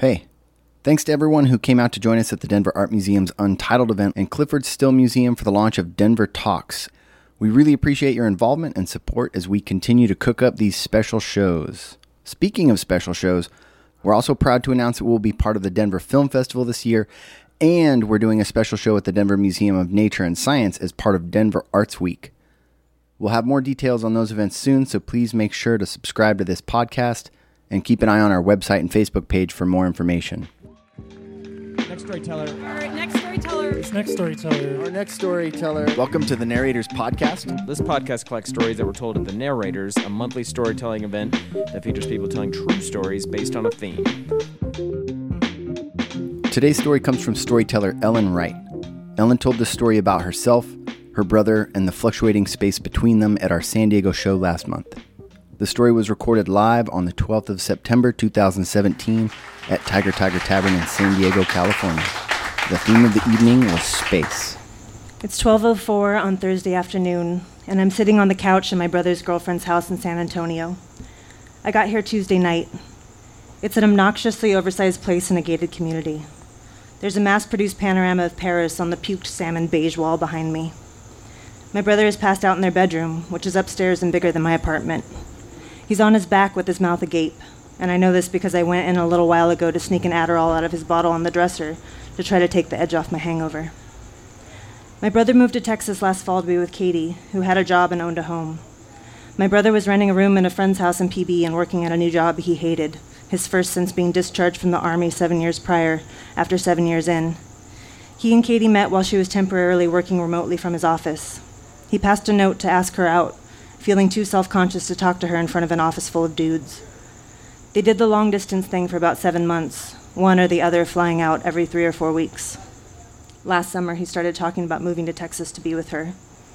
Hey, thanks to everyone who came out to join us at the Denver Art Museum's Untitled event and Clifford Still Museum for the launch of Denver Talks. We really appreciate your involvement and support as we continue to cook up these special shows. Speaking of special shows, we're also proud to announce that we'll be part of the Denver Film Festival this year, and we're doing a special show at the Denver Museum of Nature and Science as part of Denver Arts Week. We'll have more details on those events soon, so please make sure to subscribe to this podcast and keep an eye on our website and Facebook page for more information. Next storyteller. Our next storyteller. This next storyteller. Our next storyteller. Welcome to the Narrators Podcast. This podcast collects stories that were told at The Narrators, a monthly storytelling event that features people telling true stories based on a theme. Today's story comes from storyteller Ellen Wright. Ellen told this story about herself, her brother, and the fluctuating space between them at our San Diego show last month. The story was recorded live on the 12th of September 2017 at Tiger Tavern in San Diego, California. The theme of the evening was space. It's 12:04 on Thursday afternoon, and I'm sitting on the couch in my brother's girlfriend's house in San Antonio. I got here Tuesday night. It's an obnoxiously oversized place in a gated community. There's a mass-produced panorama of Paris on the puked salmon beige wall behind me. My brother is passed out in their bedroom, which is upstairs and bigger than my apartment. He's on his back with his mouth agape, and I know this because I went in a little while ago to sneak an Adderall out of his bottle on the dresser to try to take the edge off my hangover. My brother moved to Texas last fall to be with Katie, who had a job and owned a home. My brother was renting a room in a friend's house in PB and working at a new job he hated, his first since being discharged from the Army 7 years prior, after 7 years in. He and Katie met while she was temporarily working remotely from his office. He passed a note to ask her out, feeling too self-conscious to talk to her in front of an office full of dudes. They did the long-distance thing for about 7 months, one or the other flying out every 3 or 4 weeks. Last summer, he started talking about moving to Texas to be with her.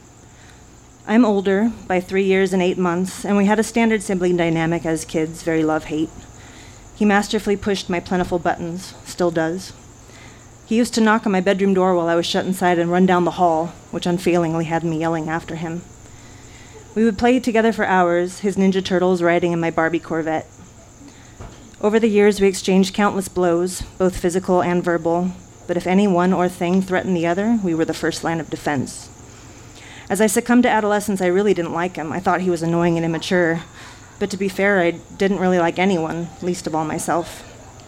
I'm older, by 3 years and 8 months, and we had a standard sibling dynamic as kids, very love-hate. He masterfully pushed my plentiful buttons, still does. He used to knock on my bedroom door while I was shut inside and run down the hall, which unfailingly had me yelling after him. We would play together for hours, his Ninja Turtles riding in my Barbie Corvette. Over the years, we exchanged countless blows, both physical and verbal, but if any one or thing threatened the other, we were the first line of defense. As I succumbed to adolescence, I really didn't like him. I thought he was annoying and immature, but to be fair, I didn't really like anyone, least of all myself.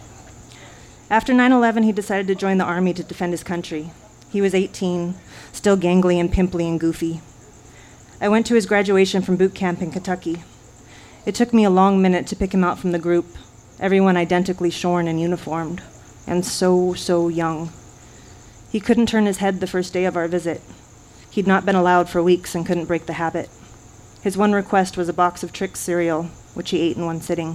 After 9/11, he decided to join the Army to defend his country. He was 18, still gangly and pimply and goofy. I went to his graduation from boot camp in Kentucky. It took me a long minute to pick him out from the group, everyone identically shorn and uniformed, and so young. He couldn't turn his head the first day of our visit. He'd not been allowed for weeks and couldn't break the habit. His one request was a box of Trix cereal, which he ate in one sitting.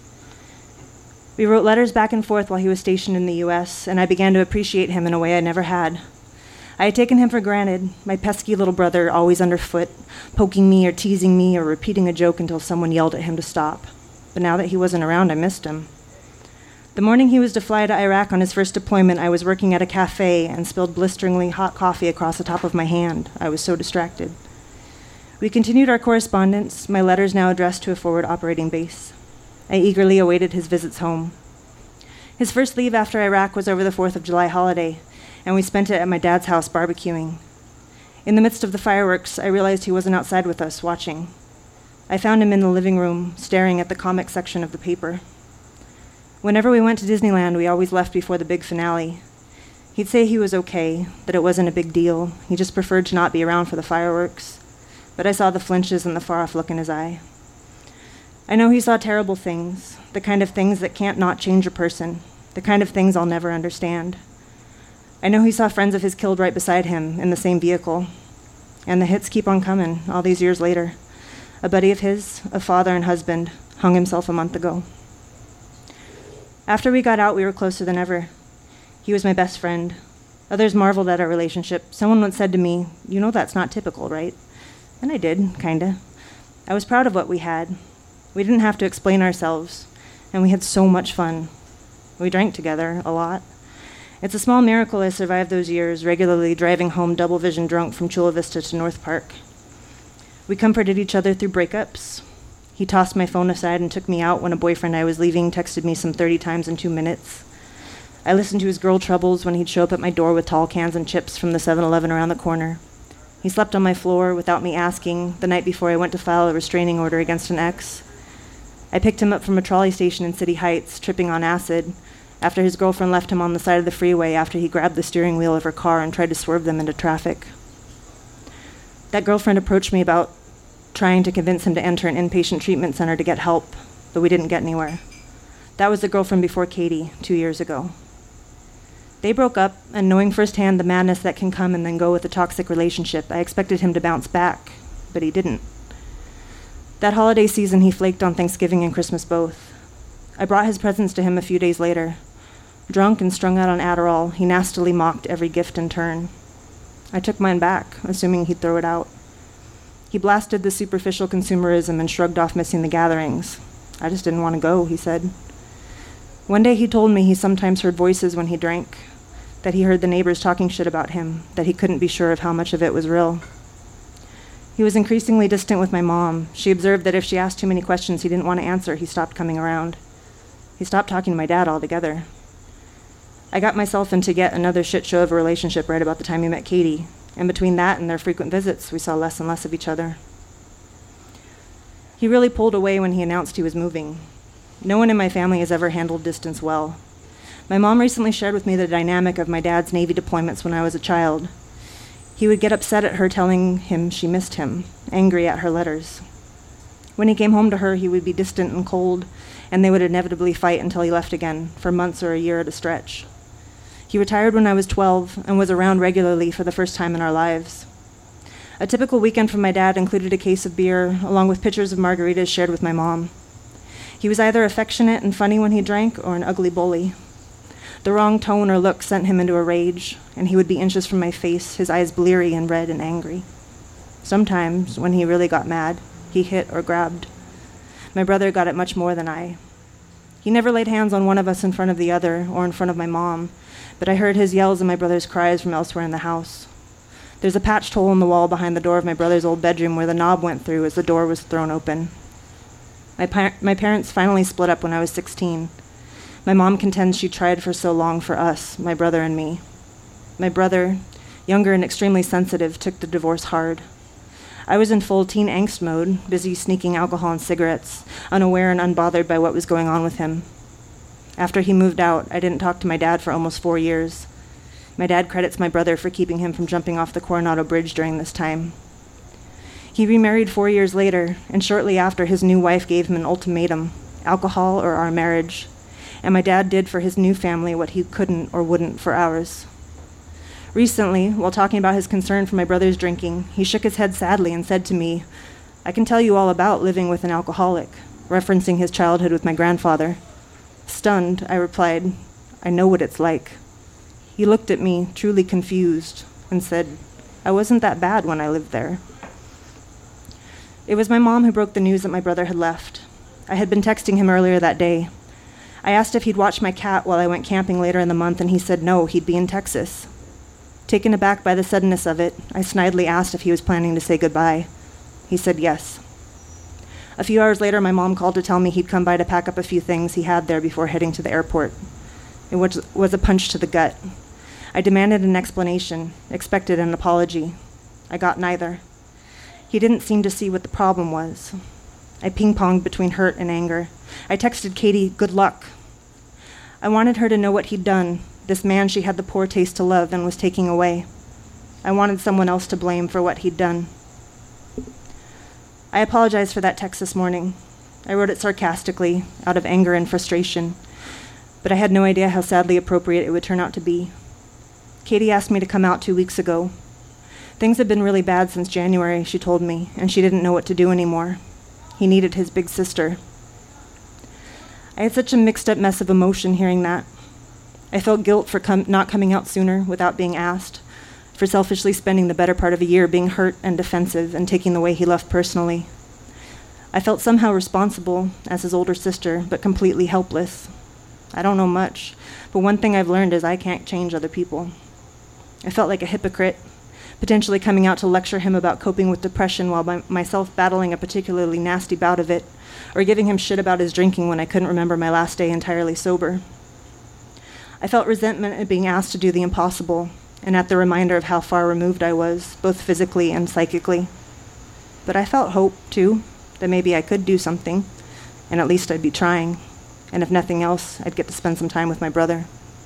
We wrote letters back and forth while he was stationed in the U.S., and I began to appreciate him in a way I never had. I had taken him for granted, my pesky little brother always underfoot, poking me or teasing me or repeating a joke until someone yelled at him to stop. But now that he wasn't around, I missed him. The morning he was to fly to Iraq on his first deployment, I was working at a cafe and spilled blisteringly hot coffee across the top of my hand. I was so distracted. We continued our correspondence, my letters now addressed to a forward operating base. I eagerly awaited his visits home. His first leave after Iraq was over the 4th of July holiday, and we spent it at my dad's house barbecuing. In the midst of the fireworks, I realized he wasn't outside with us, watching. I found him in the living room, staring at the comic section of the paper. Whenever we went to Disneyland, we always left before the big finale. He'd say he was okay, that it wasn't a big deal. He just preferred to not be around for the fireworks. But I saw the flinches and the far-off look in his eye. I know he saw terrible things, the kind of things that can't not change a person, the kind of things I'll never understand. I know he saw friends of his killed right beside him in the same vehicle. And the hits keep on coming, all these years later. A buddy of his, a father and husband, hung himself a month ago. After we got out, we were closer than ever. He was my best friend. Others marveled at our relationship. Someone once said to me, "You know that's not typical, right?" And I did, kinda. I was proud of what we had. We didn't have to explain ourselves, and we had so much fun. We drank together, a lot. It's a small miracle I survived those years, regularly driving home double-vision drunk from Chula Vista to North Park. We comforted each other through breakups. He tossed my phone aside and took me out when a boyfriend I was leaving texted me some 30 times in 2 minutes. I listened to his girl troubles when he'd show up at my door with tall cans and chips from the 7-Eleven around the corner. He slept on my floor without me asking the night before I went to file a restraining order against an ex. I picked him up from a trolley station in City Heights, tripping on acid, after his girlfriend left him on the side of the freeway after he grabbed the steering wheel of her car and tried to swerve them into traffic. That girlfriend approached me about trying to convince him to enter an inpatient treatment center to get help, but we didn't get anywhere. That was the girlfriend before Katie, 2 years ago. They broke up, and knowing firsthand the madness that can come and then go with a toxic relationship, I expected him to bounce back, but he didn't. That holiday season, he flaked on Thanksgiving and Christmas both. I brought his presents to him a few days later. Drunk and strung out on Adderall, he nastily mocked every gift in turn. I took mine back, assuming he'd throw it out. He blasted the superficial consumerism and shrugged off missing the gatherings. I just didn't want to go, he said. One day he told me he sometimes heard voices when he drank, that he heard the neighbors talking shit about him, that he couldn't be sure of how much of it was real. He was increasingly distant with my mom. She observed that if she asked too many questions he didn't want to answer, he stopped coming around. He stopped talking to my dad altogether. I got myself into yet another shit show of a relationship right about the time he met Katie, and between that and their frequent visits, we saw less and less of each other. He really pulled away when he announced he was moving. No one in my family has ever handled distance well. My mom recently shared with me the dynamic of my dad's Navy deployments when I was a child. He would get upset at her telling him she missed him, angry at her letters. When he came home to her, he would be distant and cold, and they would inevitably fight until he left again, for months or a year at a stretch. He retired when I was 12 and was around regularly for the first time in our lives. A typical weekend from my dad included a case of beer, along with pitchers of margaritas shared with my mom. He was either affectionate and funny when he drank, or an ugly bully. The wrong tone or look sent him into a rage, and he would be inches from my face, his eyes bleary and red and angry. Sometimes, when he really got mad, he hit or grabbed. My brother got it much more than I. He never laid hands on one of us in front of the other, or in front of my mom, but I heard his yells and my brother's cries from elsewhere in the house. There's a patched hole in the wall behind the door of my brother's old bedroom where the knob went through as the door was thrown open. My parents finally split up when I was 16. My mom contends she tried for so long for us, my brother and me. My brother, younger and extremely sensitive, took the divorce hard. I was in full teen angst mode, busy sneaking alcohol and cigarettes, unaware and unbothered by what was going on with him. After he moved out, I didn't talk to my dad for almost 4 years. My dad credits my brother for keeping him from jumping off the Coronado Bridge during this time. He remarried 4 years later, and shortly after, his new wife gave him an ultimatum: alcohol or our marriage. And my dad did for his new family what he couldn't or wouldn't for ours. Recently, while talking about his concern for my brother's drinking, he shook his head sadly and said to me, "I can tell you all about living with an alcoholic," referencing his childhood with my grandfather. Stunned, I replied, "I know what it's like." He looked at me, truly confused, and said, "I wasn't that bad when I lived there." It was my mom who broke the news that my brother had left. I had been texting him earlier that day. I asked if he'd watch my cat while I went camping later in the month, and he said no, he'd be in Texas. Taken aback by the suddenness of it, I snidely asked if he was planning to say goodbye. He said yes. A few hours later, my mom called to tell me he'd come by to pack up a few things he had there before heading to the airport. It was a punch to the gut. I demanded an explanation, expected an apology. I got neither. He didn't seem to see what the problem was. I ping-ponged between hurt and anger. I texted Katie, "Good luck." I wanted her to know what he'd done, this man she had the poor taste to love and was taking away. I wanted someone else to blame for what he'd done. I apologized for that text this morning. I wrote it sarcastically, out of anger and frustration, but I had no idea how sadly appropriate it would turn out to be. Katie asked me to come out 2 weeks ago. Things had been really bad since January, she told me, and she didn't know what to do anymore. He needed his big sister. I had such a mixed-up mess of emotion hearing that. I felt guilt for not coming out sooner without being asked, for selfishly spending the better part of a year being hurt and defensive and taking the way he left personally. I felt somehow responsible as his older sister, but completely helpless. I don't know much, but one thing I've learned is I can't change other people. I felt like a hypocrite, potentially coming out to lecture him about coping with depression while myself battling a particularly nasty bout of it, or giving him shit about his drinking when I couldn't remember my last day entirely sober. I felt resentment at being asked to do the impossible, and at the reminder of how far removed I was, both physically and psychically. But I felt hope, too, that maybe I could do something, and at least I'd be trying, and if nothing else, I'd get to spend some time with my brother.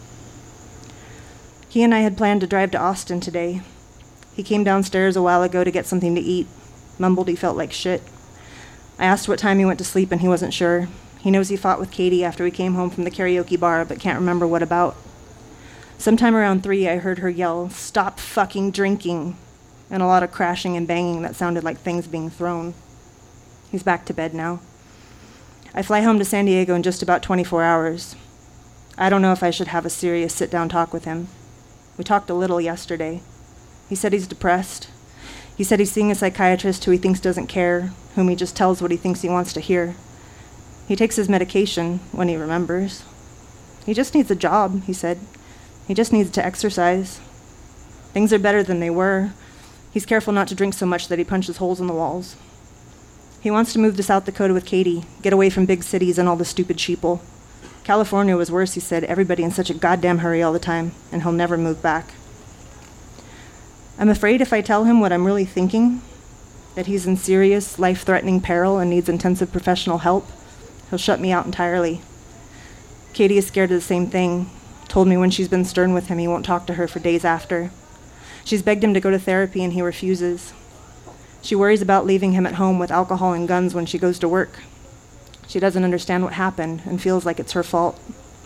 He and I had planned to drive to Austin today. He came downstairs a while ago to get something to eat, mumbled he felt like shit. I asked what time he went to sleep, and he wasn't sure. He knows he fought with Katie after we came home from the karaoke bar, but can't remember what about. Sometime around 3, I heard her yell, "Stop fucking drinking," and a lot of crashing and banging that sounded like things being thrown. He's back to bed now. I fly home to San Diego in just about 24 hours. I don't know if I should have a serious sit-down talk with him. We talked a little yesterday. He said he's depressed. He said he's seeing a psychiatrist who he thinks doesn't care, whom he just tells what he thinks he wants to hear. He takes his medication when he remembers. He just needs a job, he said. He just needs to exercise. Things are better than they were. He's careful not to drink so much that he punches holes in the walls. He wants to move to South Dakota with Katie, get away from big cities and all the stupid sheeple. California was worse, he said, everybody in such a goddamn hurry all the time, and he'll never move back. I'm afraid if I tell him what I'm really thinking, that he's in serious, life-threatening peril and needs intensive professional help, he'll shut me out entirely. Katie is scared of the same thing, told me when she's been stern with him he won't talk to her for days after. She's begged him to go to therapy and he refuses. She worries about leaving him at home with alcohol and guns when she goes to work. She doesn't understand what happened and feels like it's her fault.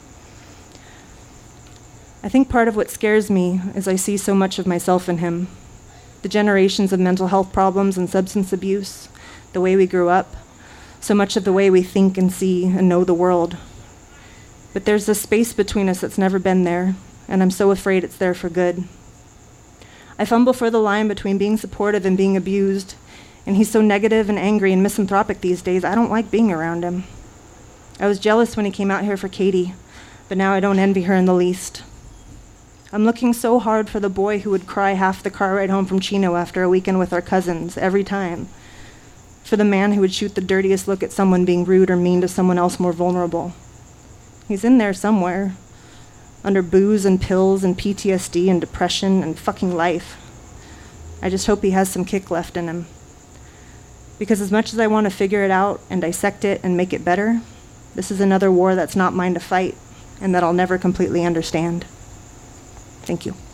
I think part of what scares me is I see so much of myself in him. The generations of mental health problems and substance abuse, the way we grew up, so much of the way we think and see and know the world. But there's this space between us that's never been there, and I'm so afraid it's there for good. I fumble for the line between being supportive and being abused, and he's so negative and angry and misanthropic these days, I don't like being around him. I was jealous when he came out here for Katie, but now I don't envy her in the least. I'm looking so hard for the boy who would cry half the car ride home from Chino after a weekend with our cousins, every time. For the man who would shoot the dirtiest look at someone being rude or mean to someone else more vulnerable. He's in there somewhere, under booze and pills and PTSD and depression and fucking life. I just hope he has some kick left in him. Because as much as I want to figure it out and dissect it and make it better, this is another war that's not mine to fight and that I'll never completely understand. Thank you.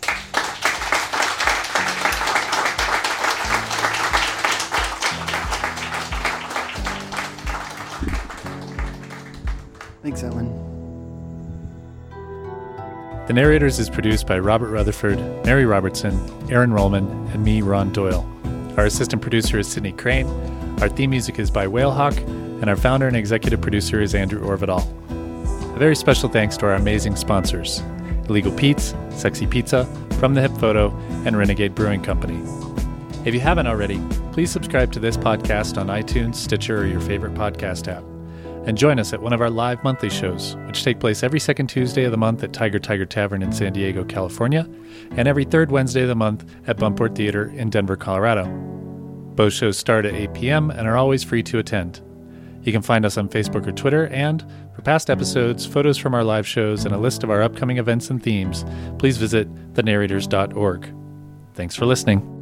Thanks, Ellen. The Narrators is produced by Robert Rutherford, Mary Robertson, Aaron Rollman, and me, Ron Doyle. Our assistant producer is Sydney Crane. Our theme music is by Whalehawk, and our founder and executive producer is Andrew Orvidal. A very special thanks to our amazing sponsors, Illegal Pete's, Sexy Pizza, From the Hip Photo, and Renegade Brewing Company. If you haven't already, please subscribe to this podcast on iTunes, Stitcher, or your favorite podcast app. And join us at one of our live monthly shows, which take place every second Tuesday of the month at Tiger Tavern in San Diego, California, and every third Wednesday of the month at Buntport Theater in Denver, Colorado. Both shows start at 8 p.m. and are always free to attend. You can find us on Facebook or Twitter, and for past episodes, photos from our live shows, and a list of our upcoming events and themes, please visit thenarrators.org. Thanks for listening.